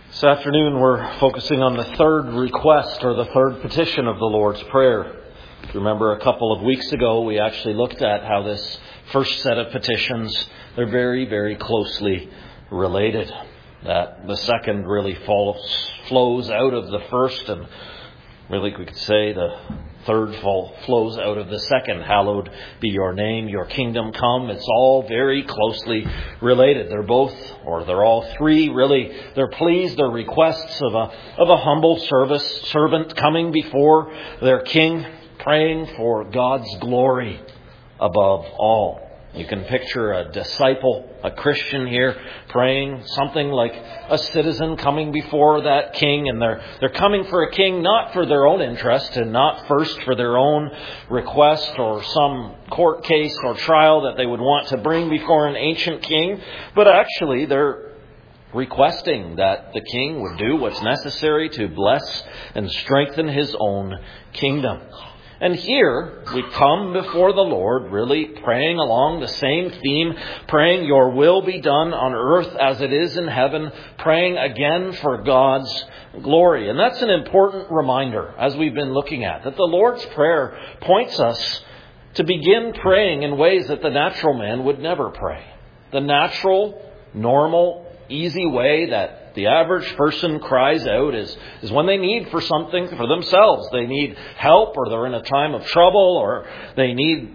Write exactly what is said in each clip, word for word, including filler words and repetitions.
This afternoon we're focusing on the third request or the third petition of the Lord's Prayer. If you remember, a couple of weeks ago we actually looked at how this first set of petitions, they're very, very closely related. That the second really falls, flows out of the first, and really we could say the third fall flows out of the second. Hallowed be your name, your kingdom come. It's all very closely related. They're both, or they're all three, really. They're pleas, they're requests of a of a humble service servant coming before their king, praying for God's glory above all. You can picture a disciple, a Christian here, praying something like a citizen coming before that king. And they're they're coming for a king not for their own interest and not first for their own request or some court case or trial that they would want to bring before an ancient king. But actually they're requesting that the king would do what's necessary to bless and strengthen his own kingdom. And here we come before the Lord, really praying along the same theme, praying your will be done on earth as it is in heaven, praying again for God's glory. And that's an important reminder, as we've been looking at, that the Lord's Prayer points us to begin praying in ways that the natural man would never pray. The natural, normal, easy way that the average person cries out is, is when they need for something for themselves. They need help, or they're in a time of trouble, or they need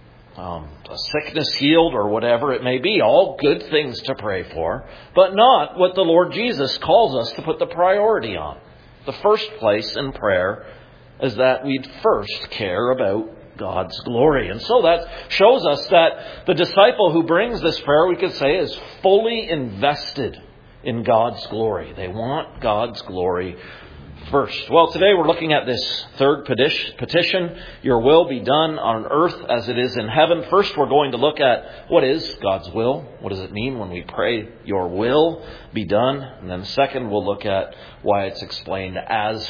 um, a sickness healed, or whatever it may be. All good things to pray for, but not what the Lord Jesus calls us to put the priority on. The first place in prayer is that we'd first care about God's glory. And so that shows us that the disciple who brings this prayer, we could say, is fully invested in God's glory. They want God's glory first. Well, today we're looking at this third petition, your will be done on earth as it is in heaven. First, we're going to look at what is God's will. What does it mean when we pray your will be done? And then second, we'll look at why it's explained as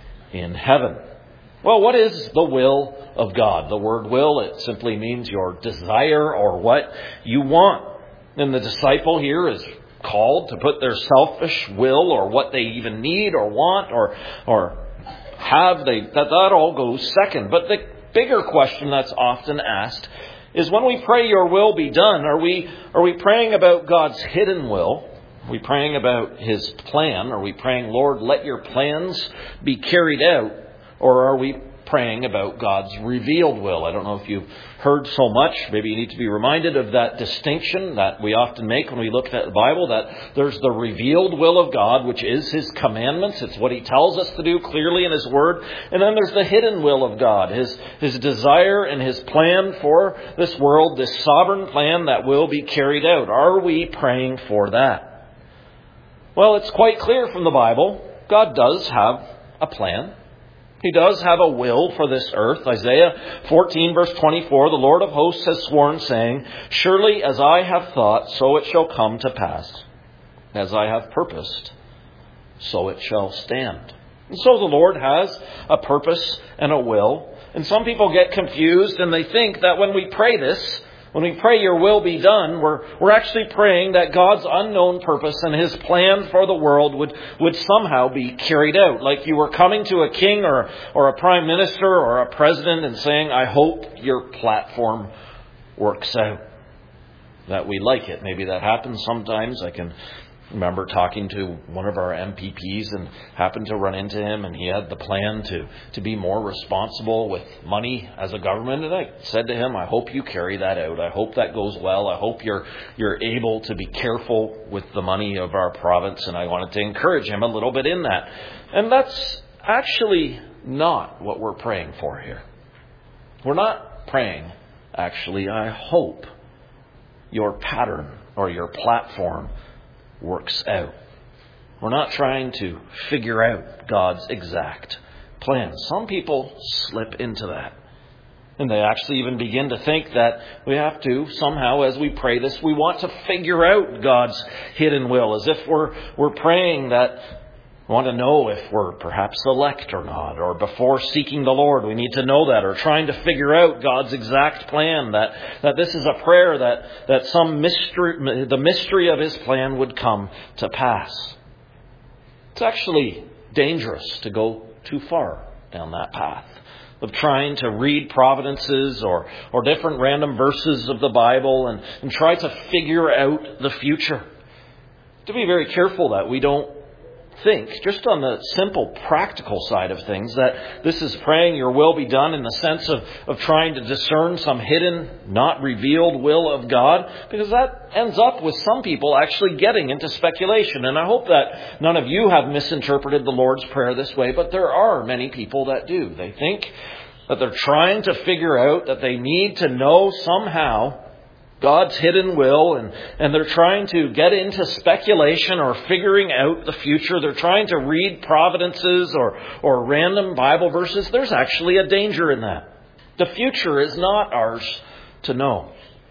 in heaven. Well, what is the will of God? The word will, it simply means your desire or what you want. And the disciple here is called to put their selfish will or what they even need or want or or have, they that, that all goes second. But the bigger question that's often asked is, when we pray your will be done, are we are we praying about God's hidden will? Are we praying about his plan? Are we praying, Lord, let your plans be carried out? Or are we praying about God's revealed will? I don't know if you've heard so much. Maybe you need to be reminded of that distinction that we often make when we look at the Bible, that there's the revealed will of God, which is his commandments. It's what he tells us to do clearly in his word. And then there's the hidden will of God, his, his desire and his plan for this world, this sovereign plan that will be carried out. Are we praying for that? Well, it's quite clear from the Bible. God does have a plan. He does have a will for this earth. Isaiah fourteen verse twenty-four, the Lord of hosts has sworn, saying, surely as I have thought, so it shall come to pass. As I have purposed, so it shall stand. And so the Lord has a purpose and a will. And some people get confused and they think that when we pray this, when we pray your will be done, we're we're actually praying that God's unknown purpose and his plan for the world would, would somehow be carried out. Like you were coming to a king or, or a prime minister or a president and saying, I hope your platform works out. That we like it. Maybe that happens sometimes. I can remember talking to one of our M P Ps and happened to run into him, and he had the plan to, to be more responsible with money as a government. And I said to him, I hope you carry that out. I hope that goes well. I hope you're you're able to be careful with the money of our province. And I wanted to encourage him a little bit in that. And that's actually not what we're praying for here. We're not praying, actually, I hope your pattern or your platform works out. We're not trying to figure out God's exact plan. Some people slip into that. And they actually even begin to think that we have to somehow, as we pray this, we want to figure out God's hidden will. As if we're we're praying that we want to know if we're perhaps elect or not. Or before seeking the Lord, we need to know that. Or trying to figure out God's exact plan. That, that this is a prayer that, that some mystery, the mystery of his plan would come to pass. It's actually dangerous to go too far down that path of trying to read providences or, or different random verses of the Bible and, and try to figure out the future. To be very careful that we don't think, just on the simple practical side of things, that this is praying your will be done in the sense of, of trying to discern some hidden, not revealed will of God, because that ends up with some people actually getting into speculation. And I hope that none of you have misinterpreted the Lord's Prayer this way, but there are many people that do. They think that they're trying to figure out that they need to know somehow God's hidden will, and, and they're trying to get into speculation or figuring out the future. They're trying to read providences or, or random Bible verses. There's actually a danger in that. The future is not ours to know.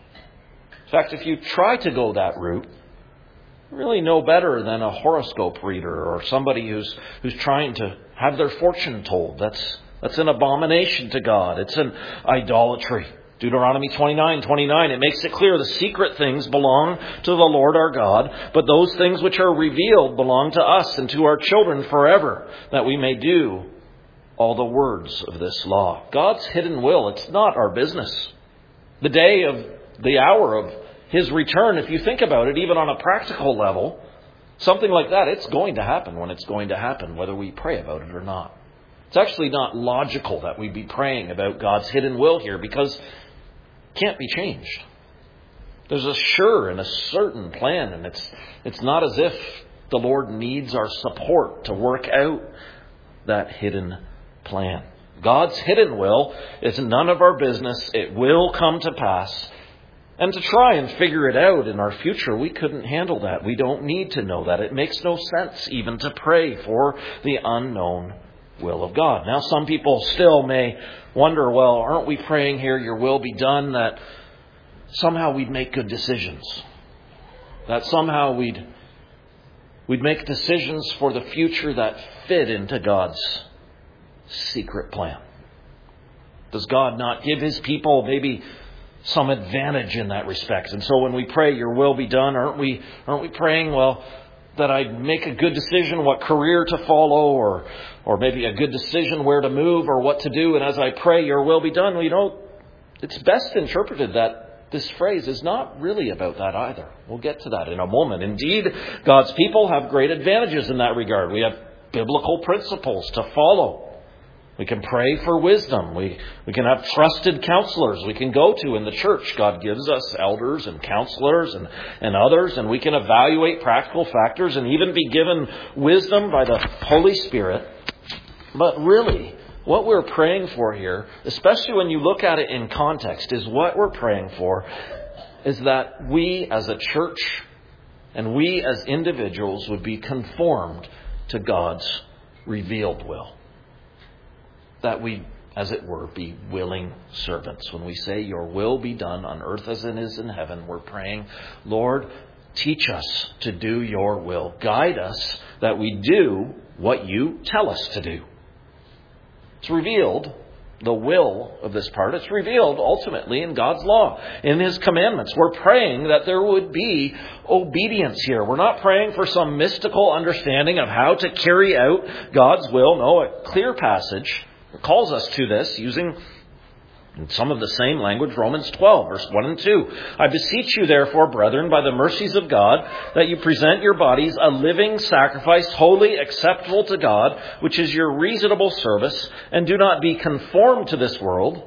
In fact, if you try to go that route, you're really no better than a horoscope reader or somebody who's who's trying to have their fortune told. That's that's an abomination to God. It's an idolatry. Deuteronomy twenty-nine twenty-nine, it makes it clear the secret things belong to the Lord our God, but those things which are revealed belong to us and to our children forever, that we may do all the words of this law. God's hidden will, it's not our business. The day of the hour of His return, if you think about it, even on a practical level, something like that, it's going to happen when it's going to happen, whether we pray about it or not. It's actually not logical that we be praying about God's hidden will here, because can't be changed. There's a sure and a certain plan, and it's it's not as if the Lord needs our support to work out that hidden plan. God's hidden will is none of our business. It will come to pass. And to try and figure it out in our future, we couldn't handle that. We don't need to know that. It makes no sense even to pray for the unknown will of God. Now, some people still may wonder, well, aren't we praying here, your will be done, that somehow we'd make good decisions? That somehow we'd we'd make decisions for the future that fit into God's secret plan? Does God not give His people maybe some advantage in that respect? And so when we pray, your will be done, aren't we aren't we praying, well, that I make a good decision what career to follow, or or maybe a good decision where to move or what to do, and as I pray, your will be done? Well, you know, it's best interpreted that this phrase is not really about that either. We'll get to that in a moment. Indeed, God's people have great advantages in that regard. We have biblical principles to follow. We can pray for wisdom. We, we can have trusted counselors we can go to in the church. God gives us elders and counselors and, and others, and we can evaluate practical factors and even be given wisdom by the Holy Spirit. But really, what we're praying for here, especially when you look at it in context, is what we're praying for is that we as a church and we as individuals would be conformed to God's revealed will. That we, as it were, be willing servants. When we say, your will be done on earth as it is in heaven, we're praying, Lord, teach us to do your will. Guide us that we do what you tell us to do. It's revealed, the will of this part, it's revealed ultimately in God's law, in His commandments. We're praying that there would be obedience here. We're not praying for some mystical understanding of how to carry out God's will. No, a clear passage calls us to this using some of the same language, Romans twelve, verse one and two. I beseech you, therefore, brethren, by the mercies of God, that you present your bodies a living sacrifice, wholly acceptable to God, which is your reasonable service, and do not be conformed to this world,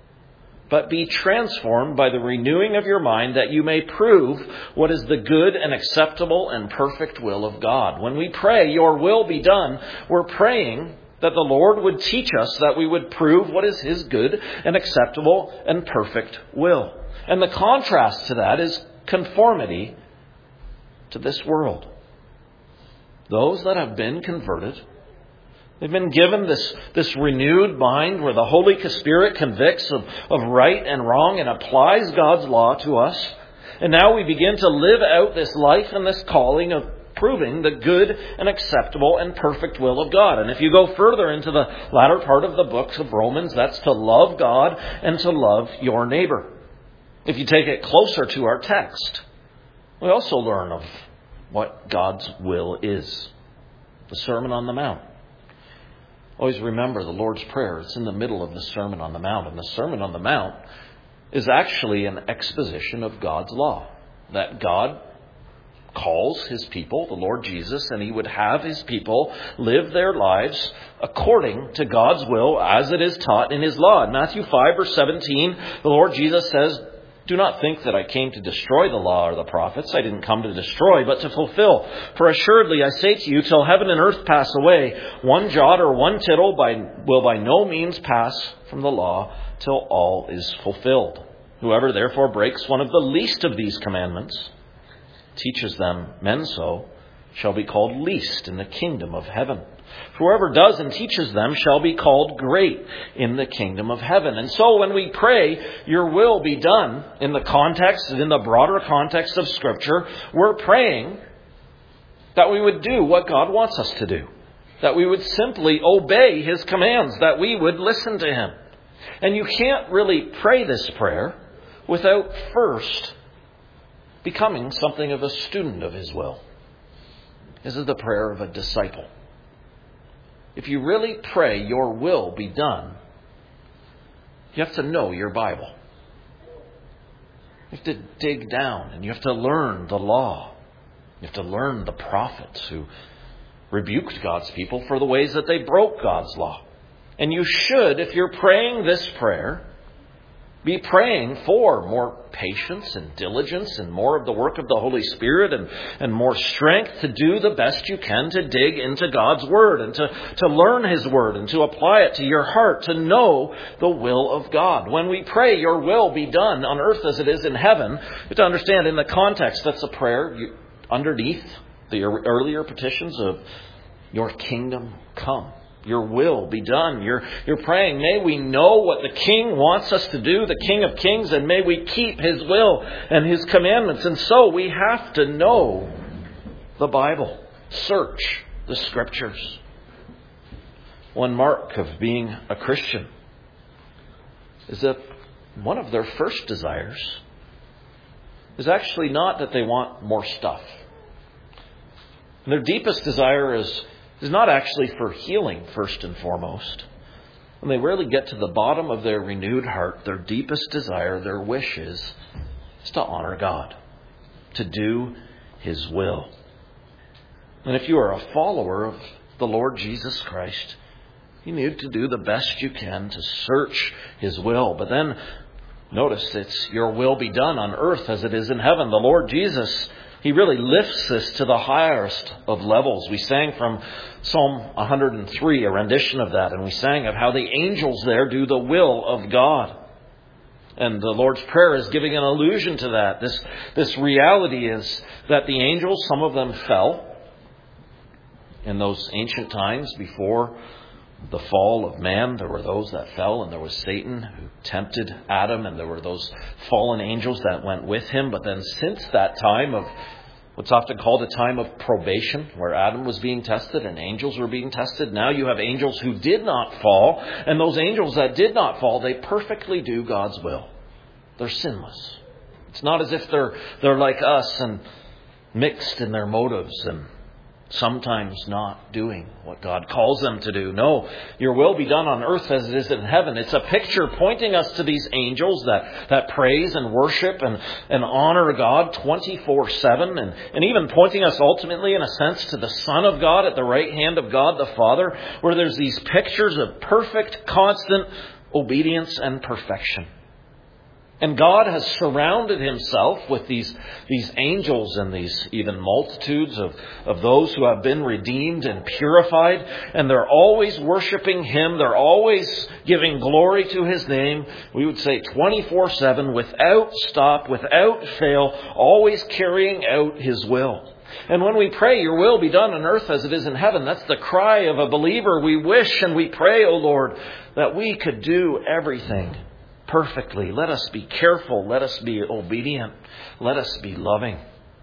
but be transformed by the renewing of your mind, that you may prove what is the good and acceptable and perfect will of God. When we pray, your will be done, we're praying that the Lord would teach us that we would prove what is His good and acceptable and perfect will. And the contrast to that is conformity to this world. Those that have been converted, they've been given this, this renewed mind where the Holy Spirit convicts of, of right and wrong and applies God's law to us. And now we begin to live out this life and this calling of proving the good and acceptable and perfect will of God. And if you go further into the latter part of the books of Romans, that's to love God and to love your neighbor. If you take it closer to our text, we also learn of what God's will is. the Sermon on the Mount. Always remember the Lord's Prayer. It's in the middle of the Sermon on the Mount. And the Sermon on the Mount is actually an exposition of God's law. That God calls His people, the Lord Jesus, and He would have His people live their lives according to God's will as it is taught in His law. In Matthew five, verse seventeen, the Lord Jesus says, "Do not think that I came to destroy the law or the prophets. I didn't come to destroy, but to fulfill. For assuredly I say to you, till heaven and earth pass away, one jot or one tittle by, will by no means pass from the law till all is fulfilled. Whoever therefore breaks one of the least of these commandments, teaches them men so, shall be called least in the kingdom of heaven. Whoever does and teaches them shall be called great in the kingdom of heaven." And so when we pray, "Your will be done," in the context and in the broader context of Scripture, we're praying that we would do what God wants us to do. That we would simply obey His commands. That we would listen to Him. And you can't really pray this prayer without first becoming something of a student of His will. This is the prayer of a disciple. If you really pray, "Your will be done," you have to know your Bible. You have to dig down and you have to learn the law. You have to learn the prophets who rebuked God's people for the ways that they broke God's law. And you should, if you're praying this prayer, be praying for more patience and diligence and more of the work of the Holy Spirit and, and more strength to do the best you can to dig into God's Word and to, to learn His Word and to apply it to your heart, to know the will of God. When we pray, "Your will be done on earth as it is in heaven," you have to understand in the context that's a prayer you, underneath the earlier petitions of "Your kingdom come. Your will be done." You're, you're praying, may we know what the King wants us to do, the King of Kings, and may we keep His will and His commandments. And so we have to know the Bible. Search the Scriptures. One mark of being a Christian is that one of their first desires is actually not that they want more stuff. Their deepest desire is is not actually for healing first and foremost. When they really get to the bottom of their renewed heart, their deepest desire, their wish is, is to honor God, to do His will. And if you are a follower of the Lord Jesus Christ, you need to do the best you can to search His will. But then, notice, it's "Your will be done on earth as it is in heaven." The Lord Jesus, He really lifts this to the highest of levels. We sang from Psalm one hundred three, a rendition of that, and we sang of how the angels there do the will of God. And the Lord's Prayer is giving an allusion to that. This, this reality is that the angels, some of them fell in those ancient times before the fall of man. There were those that fell, and there was Satan who tempted Adam, and there were those fallen angels that went with him. But then since that time of what's often called a time of probation, where Adam was being tested and angels were being tested, now you have angels who did not fall. And those angels that did not fall, they perfectly do God's will. They're sinless. It's not as if they're they're like us and mixed in their motives and sometimes not doing what God calls them to do. No, "Your will be done on earth as it is in heaven." It's a picture pointing us to these angels that, that praise and worship and, and honor God twenty-four seven, and, and even pointing us ultimately, in a sense, to the Son of God at the right hand of God the Father, where there's these pictures of perfect, constant obedience and perfection. And God has surrounded Himself with these, these angels and these even multitudes of, of those who have been redeemed and purified. And they're always worshiping Him. They're always giving glory to His name. We would say twenty-four seven, without stop, without fail, always carrying out His will. And when we pray, "Your will be done on earth as it is in heaven," that's the cry of a believer. We wish and we pray, "O Lord, that we could do everything perfectly. Let us be careful. Let us be obedient. Let us be loving."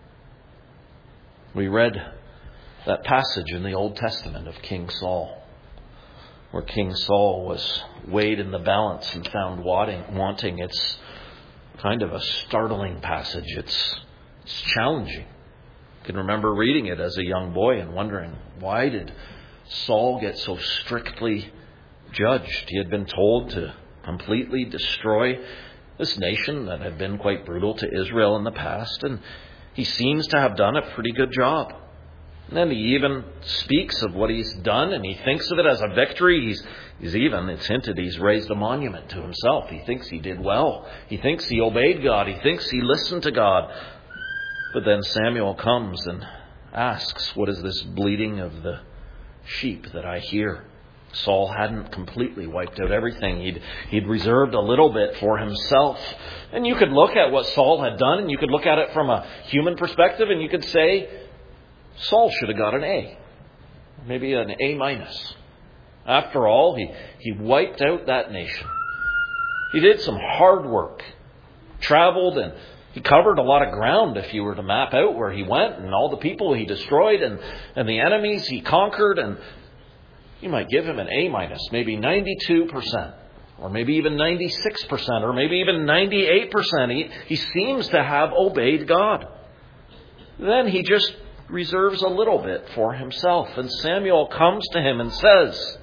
We read that passage in the Old Testament of King Saul, where King Saul was weighed in the balance and found wanting. It's kind of a startling passage. It's, it's challenging. I can remember reading it as a young boy and wondering, why did Saul get so strictly judged? He had been told to completely destroy this nation that had been quite brutal to Israel in the past, and he seems to have done a pretty good job. And then he even speaks of what he's done, and he thinks of it as a victory. He's, he's even, it's hinted, he's raised a monument to himself. He thinks he did well. He thinks he obeyed God. He thinks he listened to God. But then Samuel comes and asks, what is this bleating of the sheep that I hear? Saul hadn't completely wiped out everything. He'd, he'd reserved a little bit for himself. And you could look at what Saul had done, and you could look at it from a human perspective, and you could say, Saul should have got an A. Maybe an A minus. After all, he, he wiped out that nation. He did some hard work. Traveled and he covered a lot of ground if you were to map out where he went and all the people he destroyed and, and the enemies he conquered. And you might give him an A minus, maybe ninety-two percent, or maybe even ninety-six percent, or maybe even ninety-eight percent. He, he seems to have obeyed God. Then he just reserves a little bit for himself. And Samuel comes to him and says,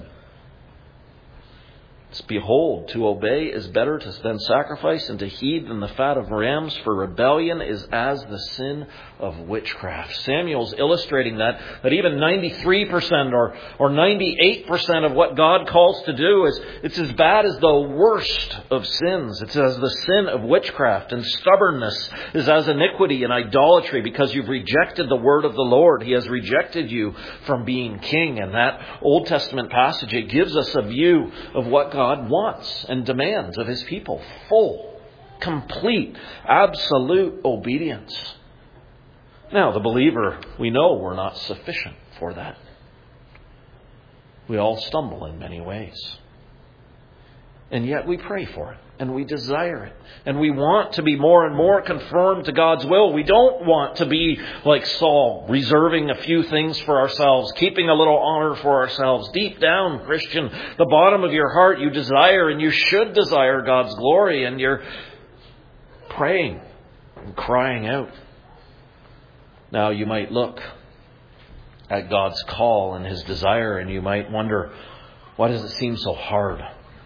behold, to obey is better than sacrifice, and to heed than the fat of rams, for rebellion is as the sin of witchcraft. Samuel's illustrating that, that even ninety-three percent or, or ninety-eight percent of what God calls to do is it's as bad as the worst of sins. It's as the sin of witchcraft, and stubbornness is as iniquity and idolatry, because you've rejected the word of the Lord. He has rejected you from being king. And that Old Testament passage, it gives us a view of what God God wants and demands of his people. Full, complete, absolute obedience. Now, the believer, we know we're not sufficient for that. We all stumble in many ways. And yet we pray for it, and we desire it, and we want to be more and more conformed to God's will. We don't want to be like Saul, reserving a few things for ourselves, keeping a little honor for ourselves. Deep down, Christian, the bottom of your heart, you desire, and you should desire, God's glory, and you're praying and crying out. Now, you might look at God's call and his desire, and you might wonder, why does it seem so hard?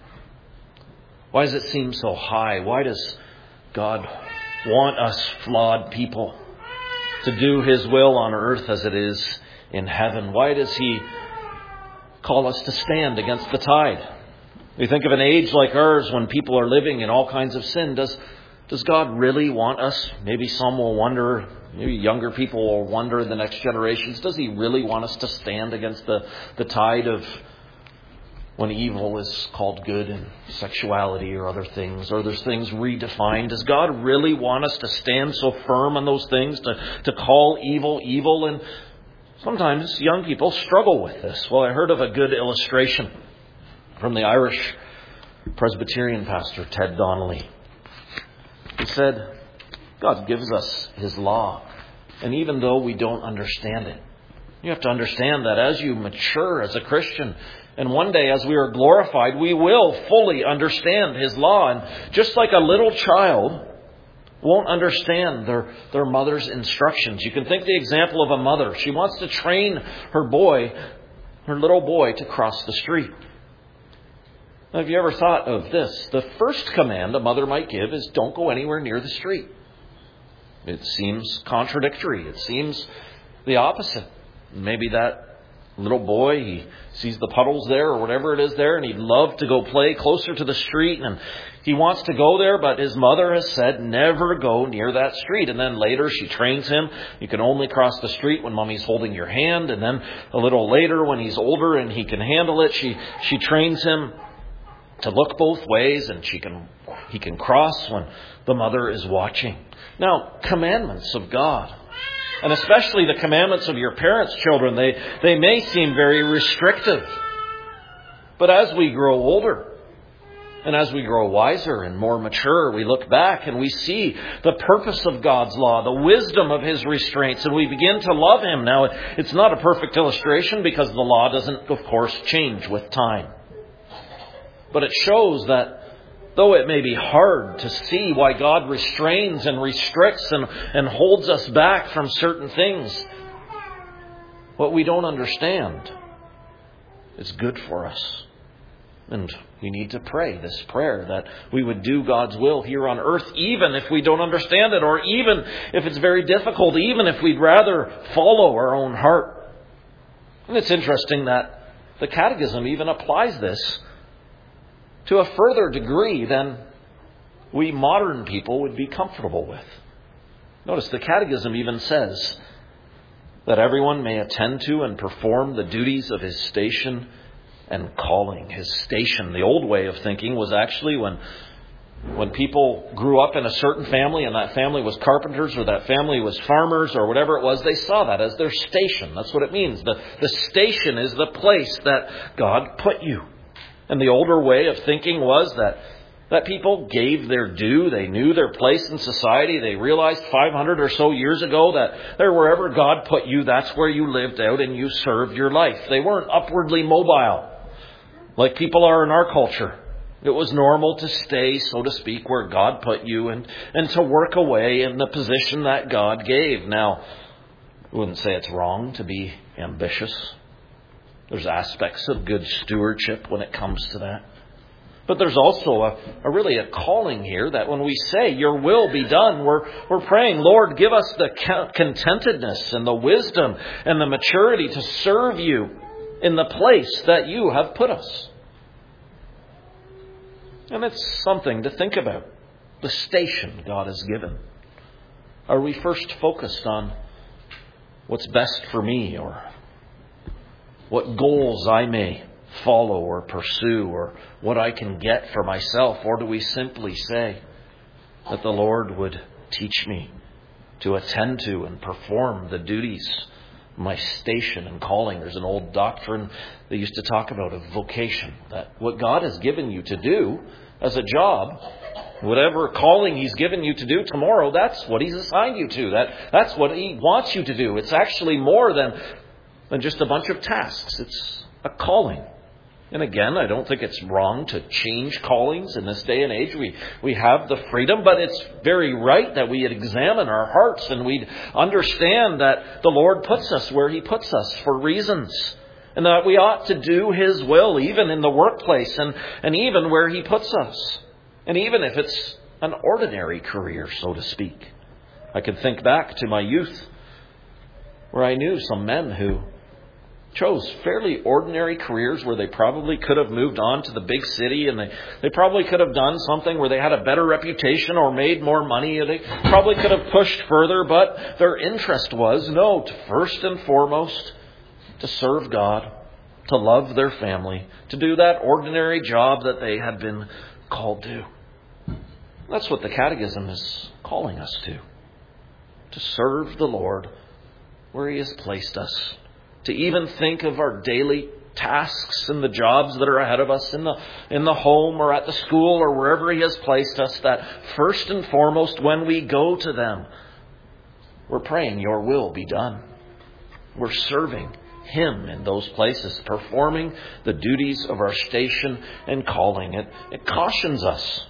Why does it seem so high? Why does God want us flawed people to do his will on earth as it is in heaven? Why does he call us to stand against the tide? We think of an age like ours when people are living in all kinds of sin. Does, does God really want us? Maybe some will wonder, maybe younger people will wonder in the next generations, does he really want us to stand against the, the tide of when evil is called good and sexuality or other things, or there's things redefined? Does God really want us to stand so firm on those things, to, to call evil evil? And sometimes young people struggle with this. Well, I heard of a good illustration from the Irish Presbyterian pastor, Ted Donnelly. He said, God gives us his law, and even though we don't understand it, you have to understand that as you mature as a Christian, and one day as we are glorified, we will fully understand his law. And just like a little child won't understand their, their mother's instructions. You can think the example of a mother. She wants to train her boy, her little boy, to cross the street. Now, have you ever thought of this? The first command a mother might give is don't go anywhere near the street. It seems contradictory. It seems the opposite. Maybe that little boy, he sees the puddles there or whatever it is there, and he'd love to go play closer to the street, and he wants to go there, but his mother has said never go near that street. And then later she trains him, you can only cross the street when mommy's holding your hand. And then a little later, when he's older and he can handle it, she she trains him to look both ways, and she can he can cross when the mother is watching. Now, commandments of God, and especially the commandments of your parents' children, they, they may seem very restrictive. But as we grow older, and as we grow wiser and more mature, we look back and we see the purpose of God's law, the wisdom of his restraints, and we begin to love him. Now, it's not a perfect illustration because the law doesn't, of course, change with time. But it shows that though it may be hard to see why God restrains and restricts and, and holds us back from certain things, what we don't understand is good for us. And we need to pray this prayer that we would do God's will here on earth, even if we don't understand it, or even if it's very difficult, even if we'd rather follow our own heart. And it's interesting that the Catechism even applies this to a further degree than we modern people would be comfortable with. Notice the Catechism even says that everyone may attend to and perform the duties of his station and calling. His station, the old way of thinking, was actually when when people grew up in a certain family and that family was carpenters or that family was farmers or whatever it was, they saw that as their station. That's what it means. The, the station is the place that God put you. And the older way of thinking was that that people gave their due. They knew their place in society. They realized five hundred or so years ago that there, wherever God put you, that's where you lived out and you served your life. They weren't upwardly mobile like people are in our culture. It was normal to stay, so to speak, where God put you and, and to work away in the position that God gave. Now, I wouldn't say it's wrong to be ambitious. There's aspects of good stewardship when it comes to that. But there's also a, a really a calling here that when we say, your will be done, we're, we're praying, Lord, give us the contentedness and the wisdom and the maturity to serve you in the place that you have put us. And it's something to think about. The station God has given. Are we first focused on what's best for me, or what goals I may follow or pursue, or what I can get for myself? Or do we simply say that the Lord would teach me to attend to and perform the duties, my station and calling? There's an old doctrine they used to talk about of vocation, that what God has given you to do as a job, whatever calling He's given you to do tomorrow, that's what He's assigned you to. That that's what He wants you to do. It's actually more than, than just a bunch of tasks. It's a calling. And again, I don't think it's wrong to change callings in this day and age. We we have the freedom, but it's very right that we examine our hearts and we'd understand that the Lord puts us where He puts us for reasons. And that we ought to do His will, even in the workplace and, and even where He puts us. And even if it's an ordinary career, so to speak. I can think back to my youth where I knew some men who chose fairly ordinary careers where they probably could have moved on to the big city, and they, they probably could have done something where they had a better reputation or made more money. Or they probably could have pushed further, but their interest was, no, to first and foremost, to serve God, to love their family, to do that ordinary job that they had been called to. That's what the Catechism is calling us to. To serve the Lord where He has placed us. To even think of our daily tasks and the jobs that are ahead of us in the in the home or at the school or wherever He has placed us, that first and foremost when we go to them, we're praying, your will be done. We're serving Him in those places, performing the duties of our station and calling. It, it cautions us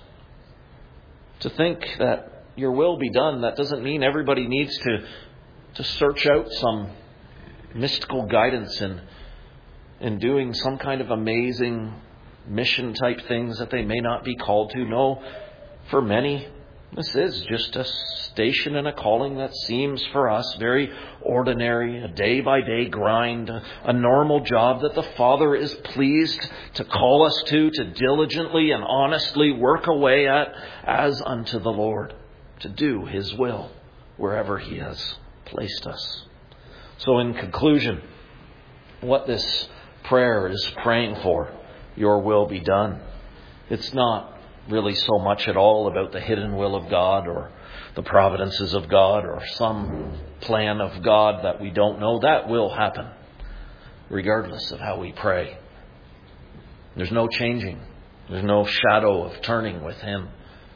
to think that your will be done. That doesn't mean everybody needs to, to search out some mystical guidance in, in doing some kind of amazing mission type things that they may not be called to. No, for many, this is just a station and a calling that seems for us very ordinary, a day-by-day grind, a, a normal job that the Father is pleased to call us to, to diligently and honestly work away at as unto the Lord, to do His will wherever He has placed us. So in conclusion, what this prayer is praying for, your will be done. It's not really so much at all about the hidden will of God or the providences of God or some plan of God that we don't know. That will happen regardless of how we pray. There's no changing. There's no shadow of turning with Him.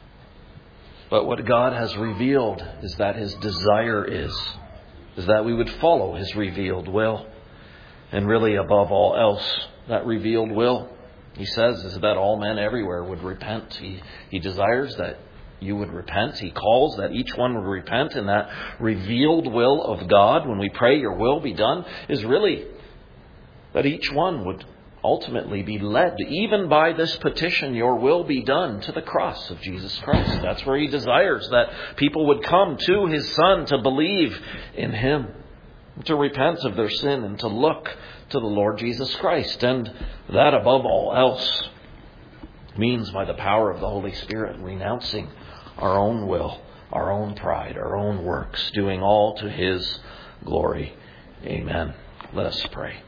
But what God has revealed is that His desire is, is that we would follow His revealed will. And really above all else, that revealed will, He says, is that all men everywhere would repent. He, he desires that you would repent. He calls that each one would repent, and that revealed will of God, when we pray, your will be done, is really that each one would ultimately be led, even by this petition, your will be done, to the cross of Jesus Christ. That's where he desires that people would come to his Son to believe in him, to repent of their sin, and to look to the Lord Jesus Christ. And that above all else means by the power of the Holy Spirit renouncing our own will, our own pride, our own works, doing all to his glory. Amen. Let us pray.